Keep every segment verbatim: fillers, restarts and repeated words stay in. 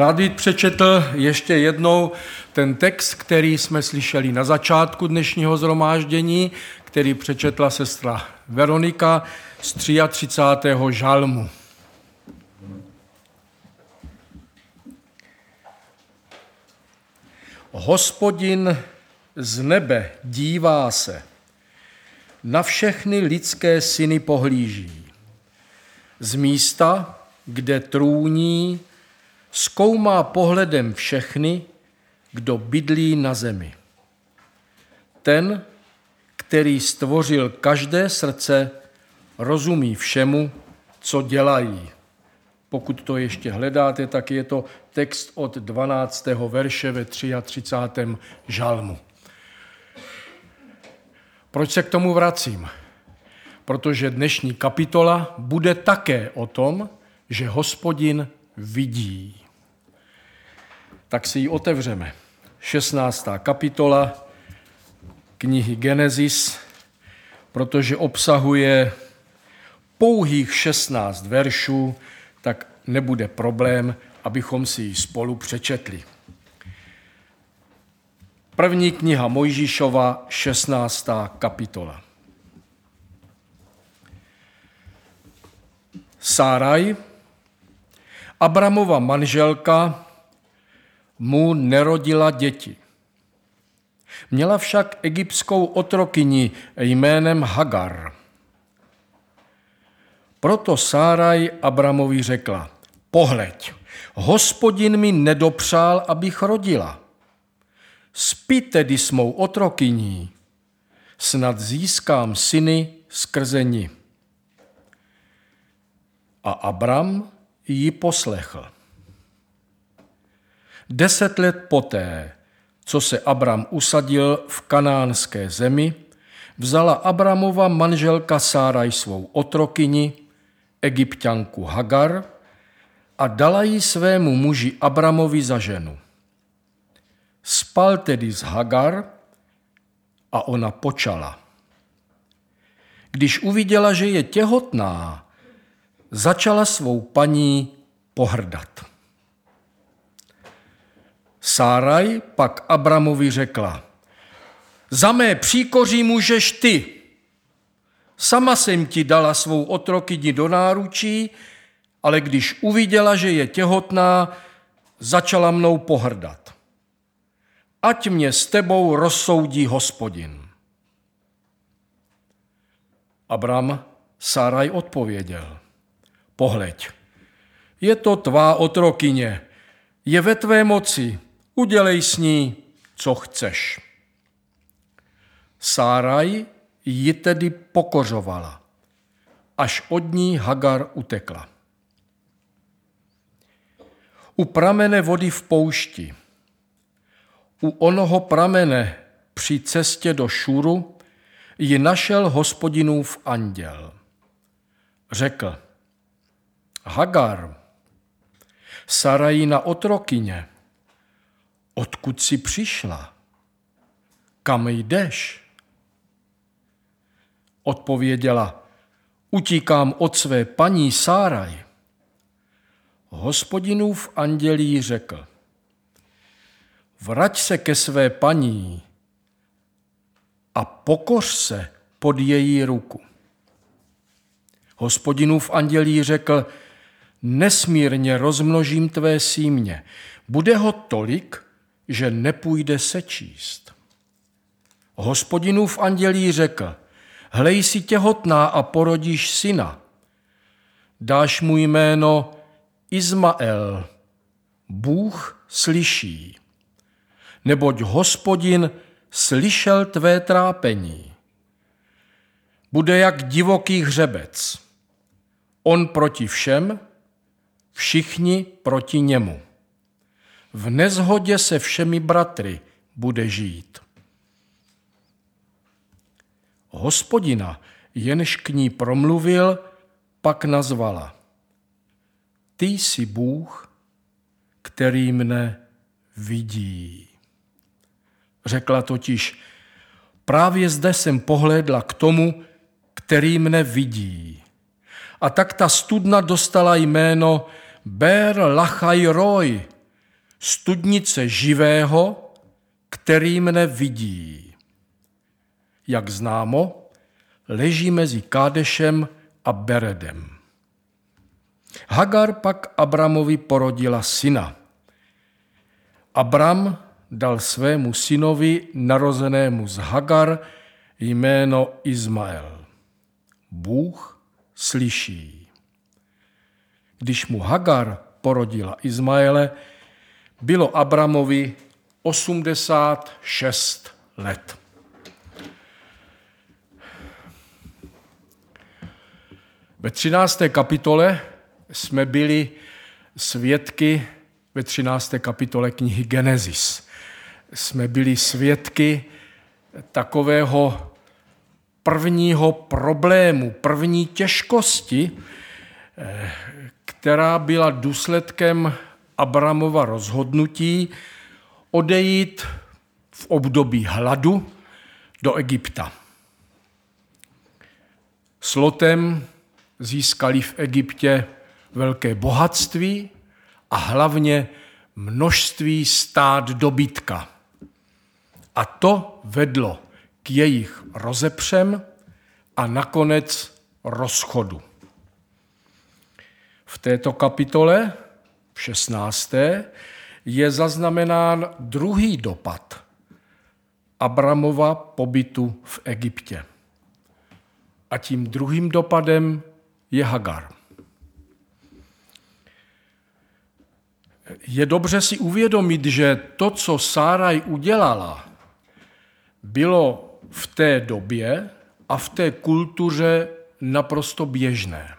Rád bych přečetl ještě jednou ten text, který jsme slyšeli na začátku dnešního shromáždění, který přečetla sestra Veronika z třiatřicátého žalmu. Hospodin z nebe dívá se, na všechny lidské syny pohlíží. Z místa, kde trůní, zkoumá pohledem všechny, kdo bydlí na zemi. Ten, který stvořil každé srdce, rozumí všemu, co dělají. Pokud to ještě hledáte, tak je to text od dvanáctého verše ve třiatřicátém žalmu. Proč se k tomu vracím? Protože dnešní kapitola bude také o tom, že Hospodin vidí. Tak si ji otevřeme. šestnáctá kapitola knihy Genesis, protože obsahuje pouhých šestnáct veršů, tak nebude problém, abychom si ji spolu přečetli. První kniha Mojžíšova, šestnáctá kapitola. Sáraj, Abramova manželka, mu nerodila děti. Měla však egyptskou otrokyni jménem Hagar. Proto Sáraj Abramovi řekla: Pohleď, Hospodin mi nedopřál, abych rodila. Spí tedy s mou otrokyní, snad získám syny skrze ní. A Abram ji poslechl. Deset let poté, co se Abram usadil v kanánské zemi, vzala Abramova manželka Sáraj svou otrokyni, Egypťanku Hagar, a dala ji svému muži Abramovi za ženu. Spal tedy s Hagar a ona počala. Když uviděla, že je těhotná, začala svou paní pohrdat. Sáraj pak Abramovi řekla: Za mé příkoří můžeš ty. Sama jsem ti dala svou otrokyni do náručí, ale když uviděla, že je těhotná, začala mnou pohrdat. Ať mě s tebou rozsoudí Hospodin. Abram Sáraj odpověděl: Pohleď, je to tvá otrokyně, je ve tvé moci, udělej s ní, co chceš. Sáraj ji tedy pokořovala, až od ní Hagar utekla. U pramene vody v poušti, u onoho pramene při cestě do Šuru, ji našel Hospodinův anděl. Řekl: Hagar, Sarajina otrokyně, odkud jsi přišla? Kam jdeš? Odpověděla: Utíkám od své paní Sáraj. Hospodinův anděl jí řekl: Vrať se ke své paní a pokoř se pod její ruku. Hospodinův anděl jí řekl: Nesmírně rozmnožím tvé símě, bude ho tolik, že nepůjde sečíst. Hospodinův anděl jí řekl: Hlej, jsi těhotná a porodíš syna. Dáš mu jméno Izmael, Bůh slyší, neboť Hospodin slyšel tvé trápení. Bude jak divoký hřebec. On proti všem, všichni proti němu. V neshodě se všemi bratry bude žít. Hospodina, jenž k ní promluvil, pak nazvala: Ty jsi Bůh, který mne vidí. Řekla totiž: Právě zde jsem pohlédla k tomu, který mne vidí. A tak ta studna dostala jméno Ber Lachaj Roj, studnice živého, který mne vidí. Jak známo, leží mezi Kádešem a Beredem. Hagar pak Abramovi porodila syna. Abram dal svému synovi narozenému z Hagar jméno Izmael. Bůh slyší. Když mu Hagar porodila Izmaele, bylo Abramovi osmdesát šest let. Ve třinácté kapitole jsme byli svědky, ve třinácté kapitole knihy Genesis, jsme byli svědky takového prvního problému, první těžkosti, která byla důsledkem Abramova rozhodnutí odejít v období hladu do Egypta. S Lotem získali v Egyptě velké bohatství a hlavně množství stád dobytka. A to vedlo k jejich rozepřem a nakonec rozchodu. V této kapitole, v šestnácté, je zaznamenán druhý dopad Abramova pobytu v Egyptě. A tím druhým dopadem je Hagar. Je dobře si uvědomit, že to, co Sáraj udělala, bylo v té době a v té kultuře naprosto běžné.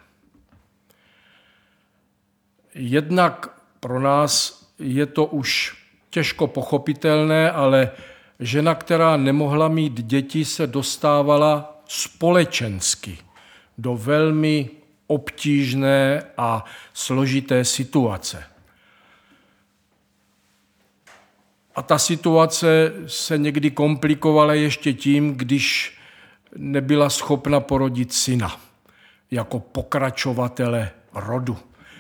Jednak pro nás je to už těžko pochopitelné, ale žena, která nemohla mít děti, se dostávala společensky do velmi obtížné a složité situace. A ta situace se někdy komplikovala ještě tím, když nebyla schopna porodit syna jako pokračovatele rodu.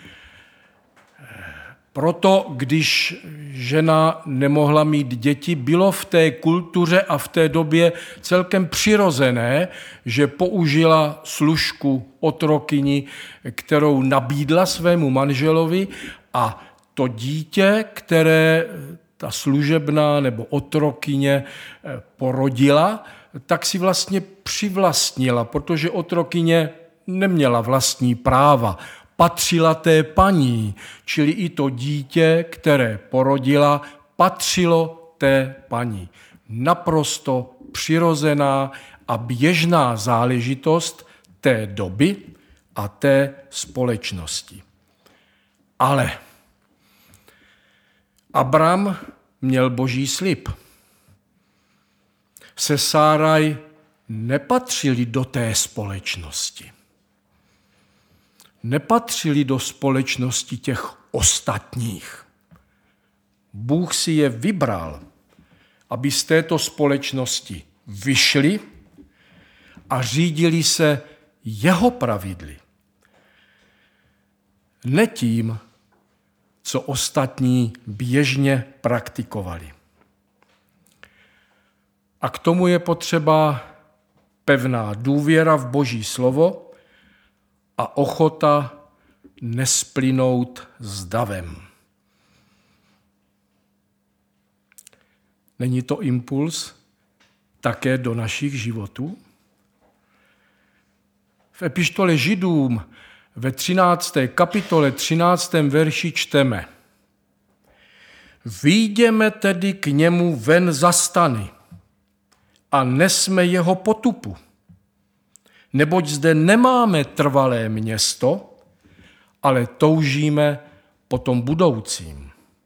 Proto, když žena nemohla mít děti, bylo v té kultuře a v té době celkem přirozené, že použila služku otrokyni, kterou nabídla svému manželovi, a to dítě, které ta služebná nebo otrokyně porodila, tak si vlastně přivlastnila, protože otrokyně neměla vlastní práva. Patřila té paní, čili i to dítě, které porodila, patřilo té paní. Naprosto přirozená a běžná záležitost té doby a té společnosti. Ale Abram měl boží slib. Se Sáraj nepatřili do té společnosti. Nepatřili do společnosti těch ostatních. Bůh si je vybral, aby z této společnosti vyšli a řídili se jeho pravidly. Ne tím, co ostatní běžně praktikovali. A k tomu je potřeba pevná důvěra v Boží slovo a ochota nesplynout s davem. Není to impuls také do našich životů? V epištole Židům ve třinácté kapitole třináctém verši čteme: Vyjdeme tedy k němu ven za stany a nesme jeho potupu, neboť zde nemáme trvalé město, ale toužíme po tom budoucím.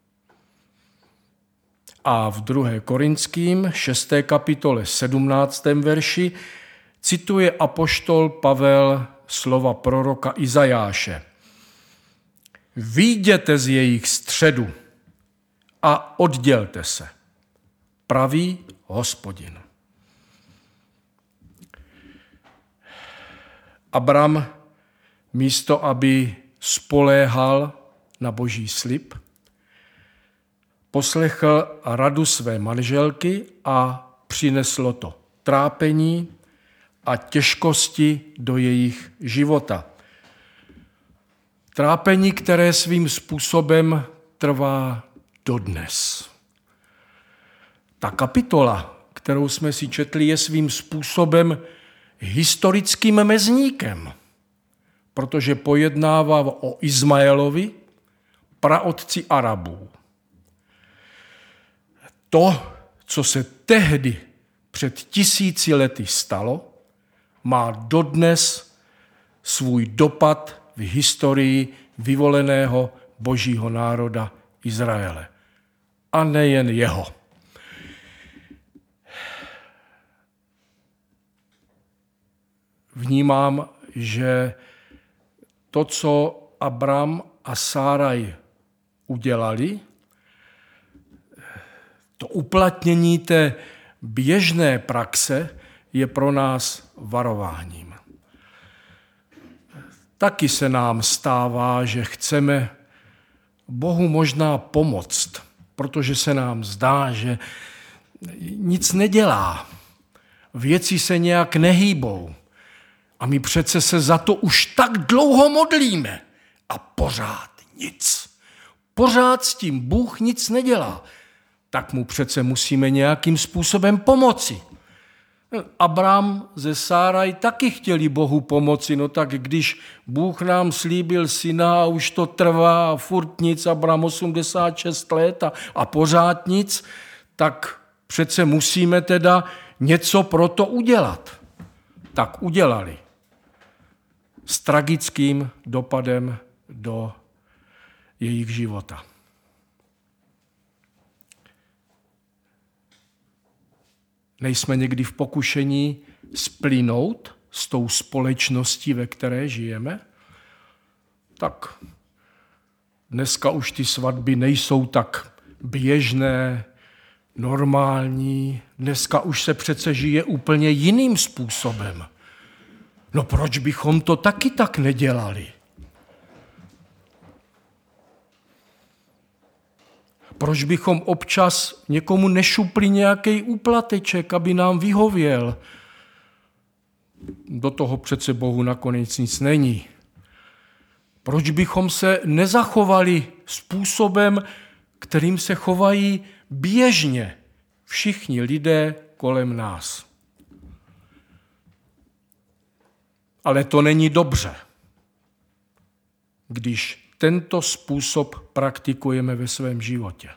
A v druhé Korinským šesté kapitole sedmnáctém verši cituje apoštol Pavel slova proroka Izajáše. Vyjděte z jejich středu a oddělte se, praví Hospodin. Abram místo, aby spoléhal na boží slib, poslechl radu své manželky a přineslo to trápení a těžkosti do jejich života. Trápení, které svým způsobem trvá dodnes. Ta kapitola, kterou jsme si četli, je svým způsobem historickým mezníkem, protože pojednává o Izmaelovi, praotci Arabů. To, co se tehdy před tisíci lety stalo, má dodnes svůj dopad v historii vyvoleného božího národa Izraele. A nejen jeho. Vnímám, že to, co Abram a Sáraj udělali, to uplatnění té běžné praxe je pro nás varováním. Taky se nám stává, že chceme Bohu možná pomoct, protože se nám zdá, že nic nedělá. Věci se nějak nehýbou. A my přece se za to už tak dlouho modlíme. A pořád nic. Pořád s tím Bůh nic nedělá. Tak mu přece musíme nějakým způsobem pomoci. Abram ze Sáraj taky chtěli Bohu pomoci, no tak když Bůh nám slíbil syna a už to trvá a furt nic, Abram osmdesát šest let a, a pořád nic, tak přece musíme teda něco pro to udělat. Tak udělali. S tragickým dopadem do jejich života. Nejsme někdy v pokušení splynout s tou společností, ve které žijeme? Tak dneska už ty svatby nejsou tak běžné, normální. Dneska už se přece žije úplně jiným způsobem. No proč bychom to taky tak nedělali? Proč bychom občas někomu nešupli nějaký úplateček, aby nám vyhověl? Do toho přece Bohu nakonec nic není. Proč bychom se nezachovali způsobem, kterým se chovají běžně všichni lidé kolem nás? Ale to není dobře, když tento způsob praktikujeme ve svém životě.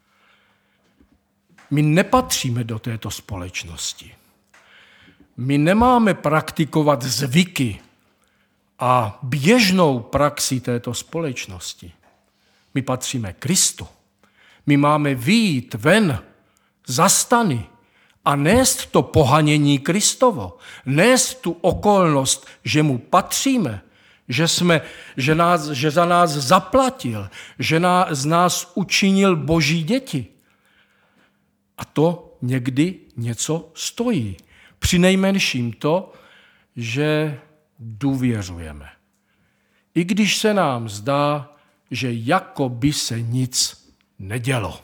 My nepatříme do této společnosti. My nemáme praktikovat zvyky a běžnou praxi této společnosti. My patříme Kristu. My máme vyjít ven za stany a nést to pohanění Kristovo, nést tu okolnost, že mu patříme, že, jsme, že, nás, že za nás zaplatil, že nás, z nás učinil boží děti. A to někdy něco stojí. Přinejmenším to, že důvěřujeme. I když se nám zdá, že jako by se nic nedělo.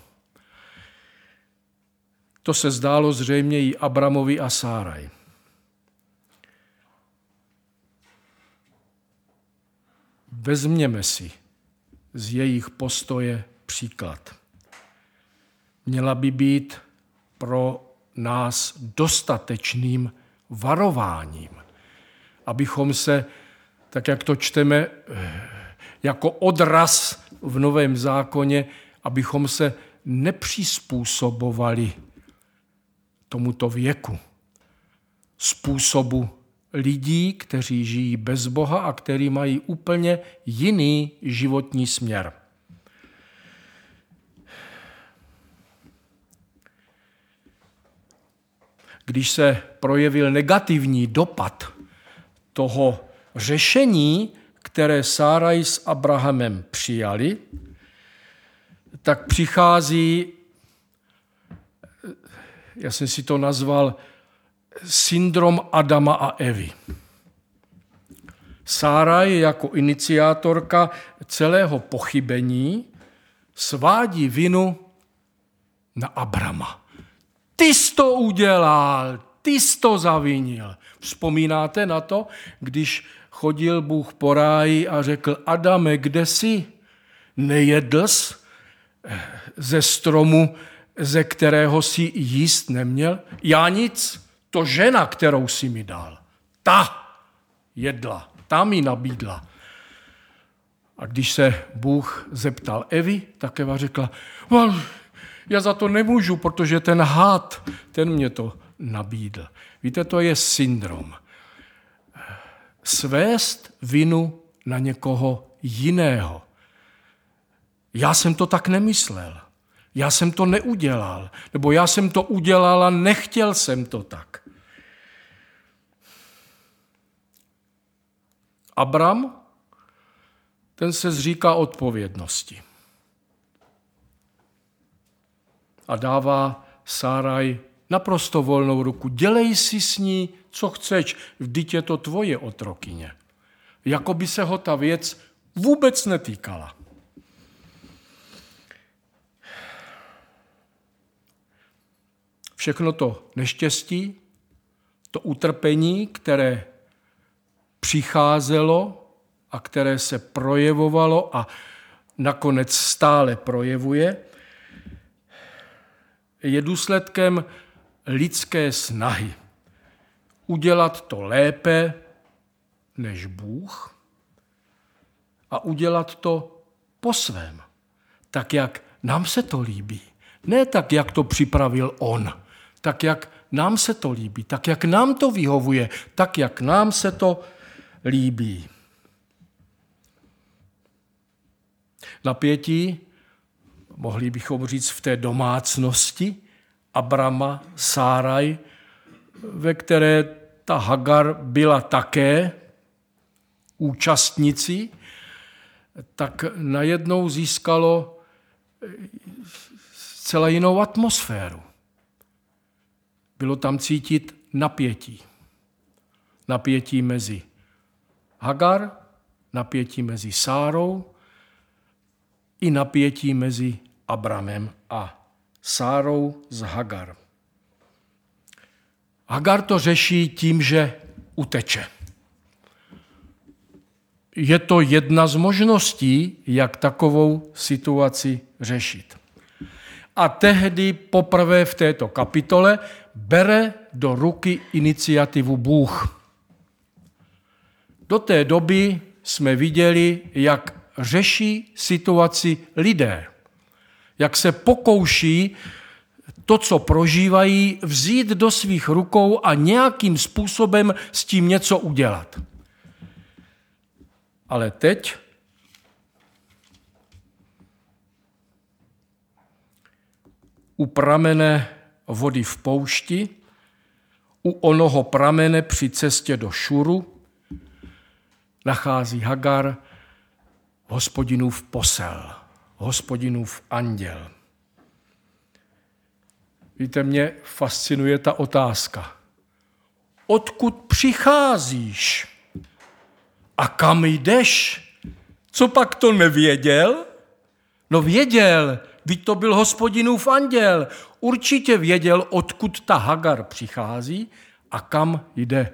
To se zdálo zřejmě i Abramovi a Sáraj. Vezměme si z jejich postoje příklad. Měla by být pro nás dostatečným varováním, abychom se, tak jak to čteme jako odraz v Novém zákoně, abychom se nepřizpůsobovali tomuto věku, způsobu lidí, kteří žijí bez Boha a kteří mají úplně jiný životní směr. Když se projevil negativní dopad toho řešení, které Sáraj s Abrahamem přijali, tak přichází, já jsem si to nazval, syndrom Adama a Evy. Sáraj jako iniciátorka celého pochybení svádí vinu na Abrama. Ty jsi to udělal, ty jsi to zavinil. Vzpomínáte na to, když chodil Bůh po ráji a řekl, Adame, kde jsi? Nejedl jsi ze stromu, ze kterého si jíst neměl? Já nic, to žena, kterou si mi dal, ta jedla, ta mi nabídla. A když se Bůh zeptal Evy, tak Eva řekla, já za to nemůžu, protože ten had, ten mě to nabídl. Víte, to je syndrom. Svést vinu na někoho jiného. Já jsem to tak nemyslel. Já jsem to neudělal. Nebo já jsem to udělal a nechtěl jsem to tak. Abram, ten se zříká odpovědnosti. A dává Sáraj naprosto volnou ruku. Dělej si s ní, co chceš, vždyť je to tvoje otrokyně. Jako by se ho ta věc vůbec netýkala. Všechno to neštěstí, to utrpení, které přicházelo a které se projevovalo a nakonec stále projevuje, je důsledkem lidské snahy udělat to lépe než Bůh a udělat to po svém, tak jak nám se to líbí. Ne tak, jak to připravil on, tak, jak nám se to líbí, tak, jak nám to vyhovuje, tak, jak nám se to líbí. Napětí, mohli bychom říct v té domácnosti Abrama, Sáraj, ve které ta Hagar byla také účastnicí, tak najednou získalo zcela jinou atmosféru. Bylo tam cítit napětí. Napětí mezi Hagar, napětí mezi Sárou i napětí mezi Abramem a Sárou z Hagar. Hagar to řeší tím, že uteče. Je to jedna z možností, jak takovou situaci řešit. A tehdy poprvé v této kapitole bere do ruky iniciativu Bůh. Do té doby jsme viděli, jak řeší situaci lidé. Jak se pokouší to, co prožívají, vzít do svých rukou a nějakým způsobem s tím něco udělat. Ale teď u pramene vody v poušti, u onoho pramene při cestě do Šuru nachází Hagar Hospodinův posel, Hospodinův anděl. Víte, mě fascinuje ta otázka. Odkud přicházíš? A kam jdeš? Co pak to nevěděl? No věděl, vždyť to byl Hospodinův anděl. Určitě věděl, odkud ta Hagar přichází a kam jde.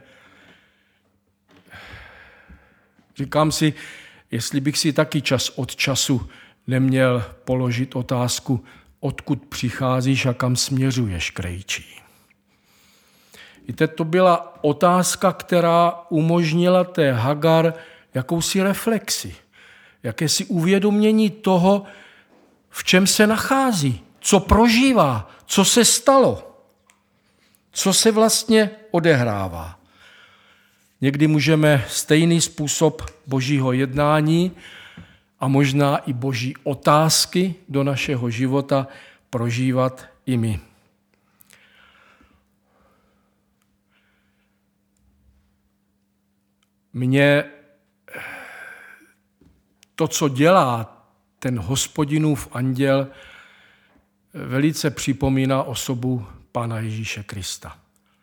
Říkám si, jestli bych si taky čas od času neměl položit otázku, odkud přicházíš a kam směřuješ, krejčí. Víte, to byla otázka, která umožnila té Hagar jakousi reflexi, jakési uvědomění toho, v čem se nachází, co prožívá, co se stalo, co se vlastně odehrává. Někdy můžeme stejný způsob božího jednání a možná i boží otázky do našeho života prožívat i my. Mně to, co dělá ten Hospodinův anděl, velice připomíná osobu Pána Ježíše Krista.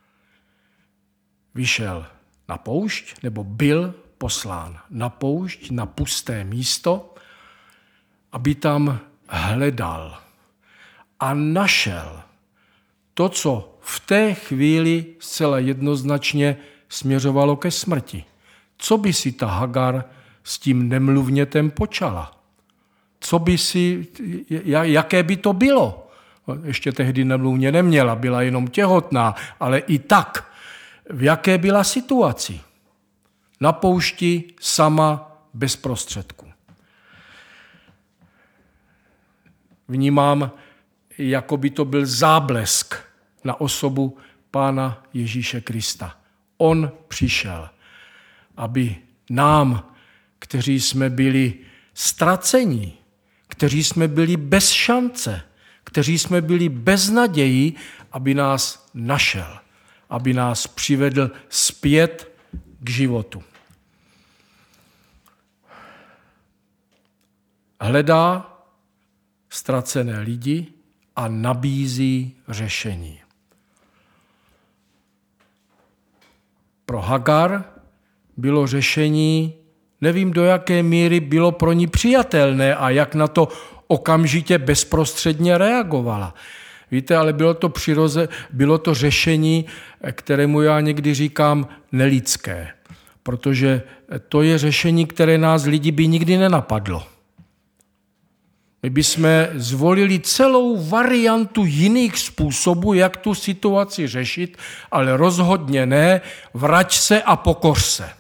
Vyšel na poušť, nebo byl poslán na poušť, na pusté místo, aby tam hledal. a našel to, co v té chvíli zcela jednoznačně směřovalo ke smrti. Co by si ta Hagar s tím nemluvnětem počala? Co by si, jaké by to bylo? Ještě tehdy nemluvně neměla, byla jenom těhotná, ale i tak, v jaké byla situaci? Na poušti sama bez prostředků. Vnímám, jako by to byl záblesk na osobu Pána Ježíše Krista. On přišel, aby nám, kteří jsme byli ztraceni, kteří jsme byli bez šance, kteří jsme byli bez naději, aby nás našel, aby nás přivedl zpět k životu. Hledá ztracené lidi a nabízí řešení. Pro Hagar bylo řešení, nevím do jaké míry bylo pro ní přijatelné a jak na to okamžitě bezprostředně reagovala. Víte, ale bylo to přiroze, bylo to řešení, kterému já někdy říkám nelidské, protože to je řešení, které nás lidi by nikdy nenapadlo. My bychom zvolili celou variantu jiných způsobů, jak tu situaci řešit, ale rozhodně ne, vrať se a pokoř se.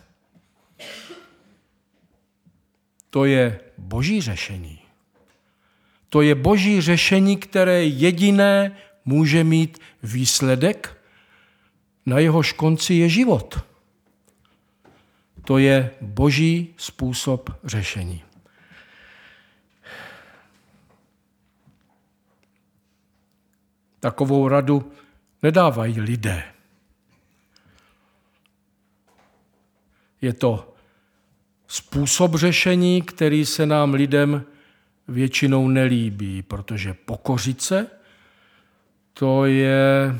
To je boží řešení. To je boží řešení, které jediné může mít výsledek, na jehož konci je život. To je boží způsob řešení. Takovou radu nedávají lidé. Je to způsob řešení, který se nám lidem většinou nelíbí, protože pokořit se, to je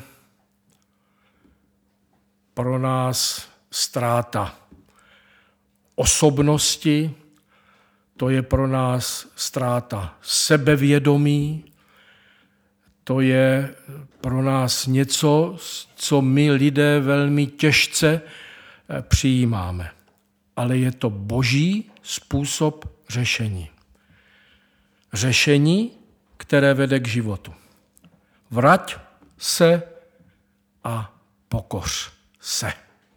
pro nás ztráta osobnosti, to je pro nás ztráta sebevědomí, to je pro nás něco, co my lidé velmi těžce přijímáme. Ale je to boží způsob řešení. Řešení, které vede k životu. Vrať se a pokoř se.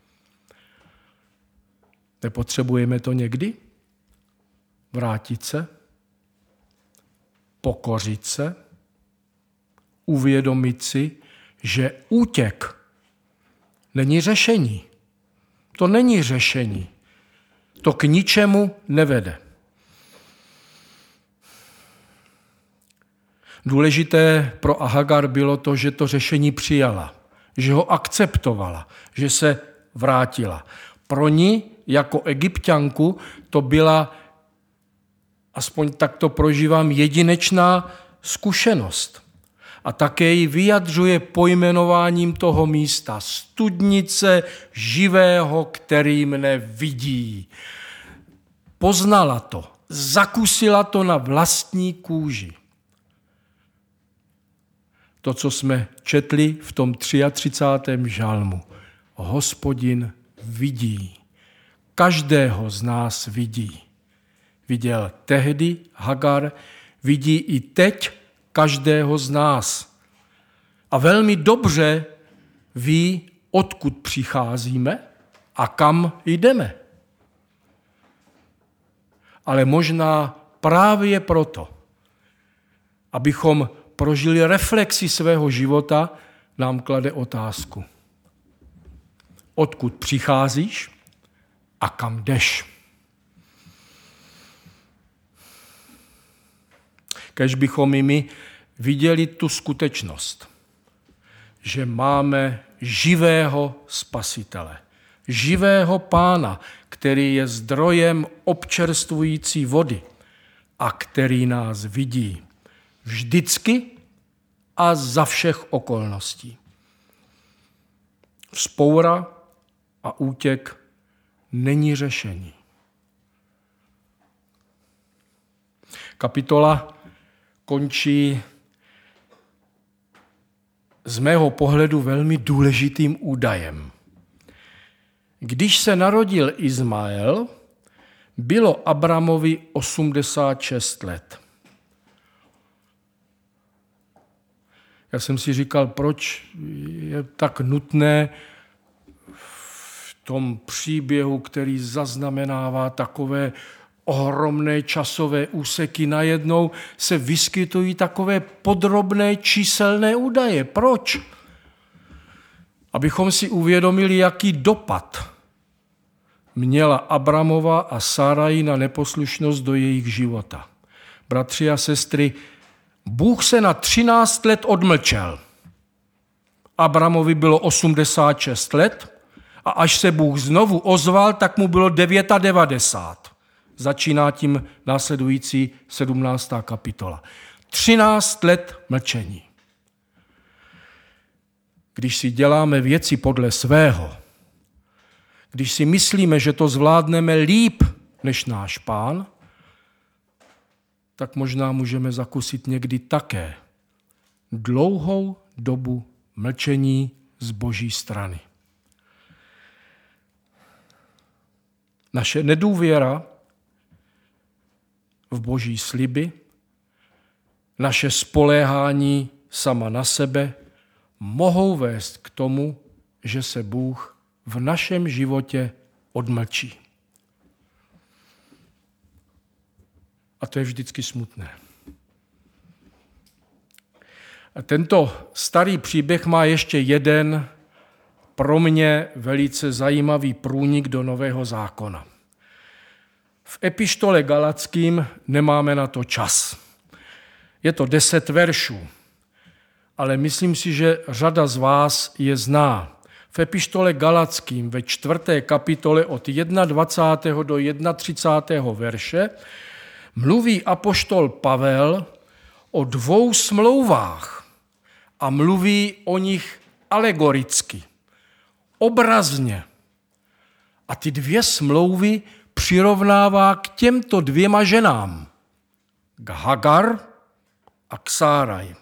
Nepotřebujeme to někdy? Vrátit se? Pokořit se? Uvědomit si, že útěk není řešení. To není řešení. To k ničemu nevede. Důležité pro Hagar bylo to, že to řešení přijala, že ho akceptovala, že se vrátila. Pro ní jako Egypťanku to byla, aspoň tak to prožívám, jedinečná zkušenost. A také ji vyjadřuje pojmenováním toho místa. Studnice živého, který mne vidí. Poznala to, zakusila to na vlastní kůži. To, co jsme četli v tom třiatřicátém žalmu. Hospodin vidí. Každého z nás vidí. Viděl tehdy Hagar, vidí i teď každého z nás. A velmi dobře ví, odkud přicházíme a kam jdeme. Ale možná právě proto, abychom prožili reflexi svého života, nám klade otázku. Odkud přicházíš a kam jdeš? Kéž bychom i my viděli tu skutečnost, že máme živého spasitele, živého Pána, který je zdrojem občerstvující vody a který nás vidí vždycky a za všech okolností. Vzpoura a útěk není řešení. Kapitola končí z mého pohledu velmi důležitým údajem. Když se narodil Izmael, bylo Abramovi osmdesát šest let. Já jsem si říkal, proč je tak nutné v tom příběhu, který zaznamenává takové ohromné časové úseky, najednou se vyskytují takové podrobné číselné údaje. Proč? Abychom si uvědomili, jaký dopad měla Abramova a Sárai na neposlušnost do jejich života. Bratři a sestry, Bůh se na třináct let odmlčel. Abramovi bylo osmdesát šest let a až se Bůh znovu ozval, tak mu bylo devadesát devět. Začíná tím následující sedmnáctá kapitola. třináct let mlčení. Když si děláme věci podle svého, když si myslíme, že to zvládneme líp než náš Pán, tak možná můžeme zakusit někdy také dlouhou dobu mlčení z Boží strany. Naše nedůvěra v Boží sliby, naše spoléhání sama na sebe mohou vést k tomu, že se Bůh v našem životě odmlčí. A to je vždycky smutné. A tento starý příběh má ještě jeden pro mě velice zajímavý průnik do Nového zákona. V epištole Galackým nemáme na to čas. Je to deset veršů, ale myslím si, že řada z vás je zná. V epištole Galackým ve čtvrté kapitole od dvacátého prvního do třicátého prvního verše mluví apoštol Pavel o dvou smlouvách a mluví o nich alegoricky, obrazně. A ty dvě smlouvy přirovnává k těmto dvěma ženám, k Hagar a k Sáraj.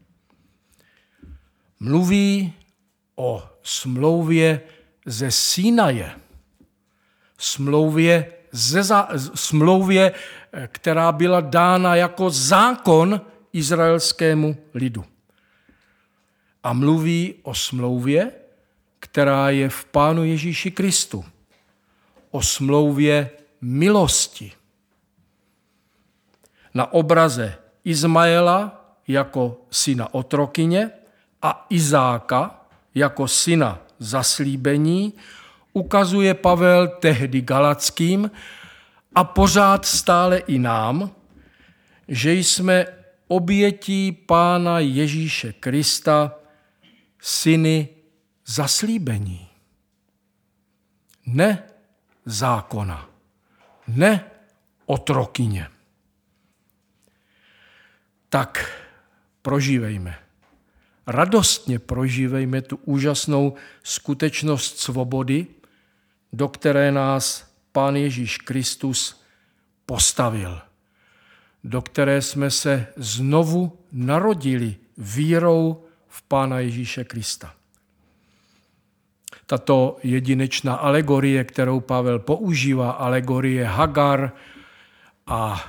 Mluví o smlouvě ze Sinaje, smlouvě, ze, smlouvě, která byla dána jako zákon izraelskému lidu. A mluví o smlouvě, která je v Pánu Ježíši Kristu, o smlouvě milosti. Na obraze Izmaela jako syna otrokyně a Izáka jako syna zaslíbení ukazuje Pavel tehdy Galackým a pořád stále i nám, že jsme obětí Pána Ježíše Krista, syny zaslíbení. Ne zákona, ne otrokyně. Tak prožívejme, radostně prožívejme tu úžasnou skutečnost svobody, do které nás Pán Ježíš Kristus postavil, do které jsme se znovu narodili vírou v Pána Ježíše Krista. Tato jedinečná alegorie, kterou Pavel používá, alegorie Hagar a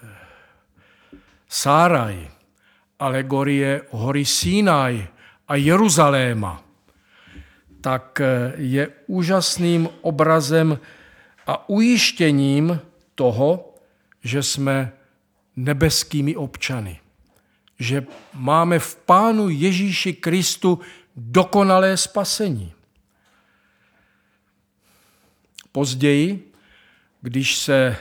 Sáraj, alegorie hory Sinaj a Jeruzaléma, tak je úžasným obrazem a ujištěním toho, že jsme nebeskými občany, že máme v Pánu Ježíši Kristu dokonalé spasení. Později, když se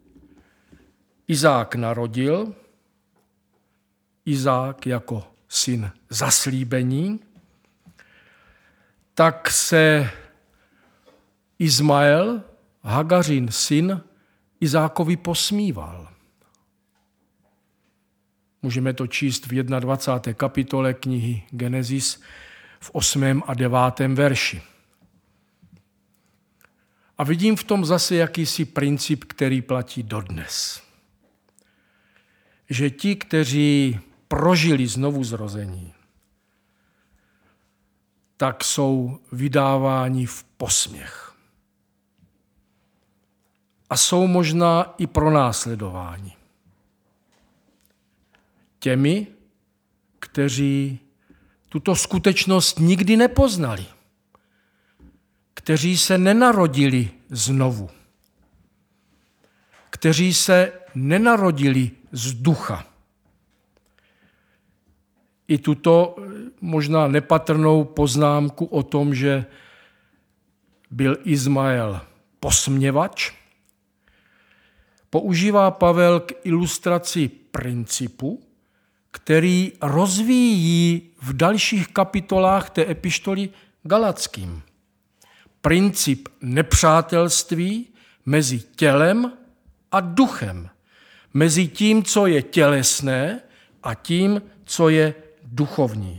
Izák narodil, Izák jako syn zaslíbení, tak se Izmael, Hagařin syn, Izákovi posmíval. Můžeme to číst v dvacáté první kapitole knihy Genesis v osmém a devátém verši. A vidím v tom zase jakýsi princip, který platí dodnes. Že ti, kteří prožili znovuzrození, tak jsou vydáváni v posměch. A jsou možná i pronásledováni. Těmi, kteří tuto skutečnost nikdy nepoznali, kteří se nenarodili znovu, kteří se nenarodili z ducha. I tuto možná nepatrnou poznámku o tom, že byl Izmael posměvač, používá Pavel k ilustraci principu, který rozvíjí v dalších kapitolách té epištoly Galatským. Princip nepřátelství mezi tělem a duchem, mezi tím, co je tělesné a tím, co je duchovní.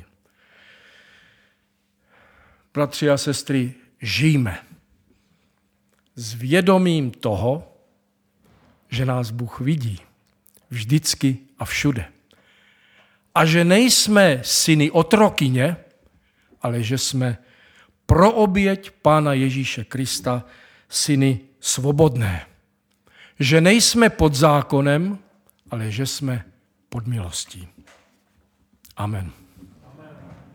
Bratři a sestry, žijme s vědomím toho, že nás Bůh vidí vždycky a všude. A že nejsme syny otrokyně, ale že jsme pro oběť Pána Ježíše Krista syny svobodné. Že nejsme pod zákonem, ale že jsme pod milostí. Amen.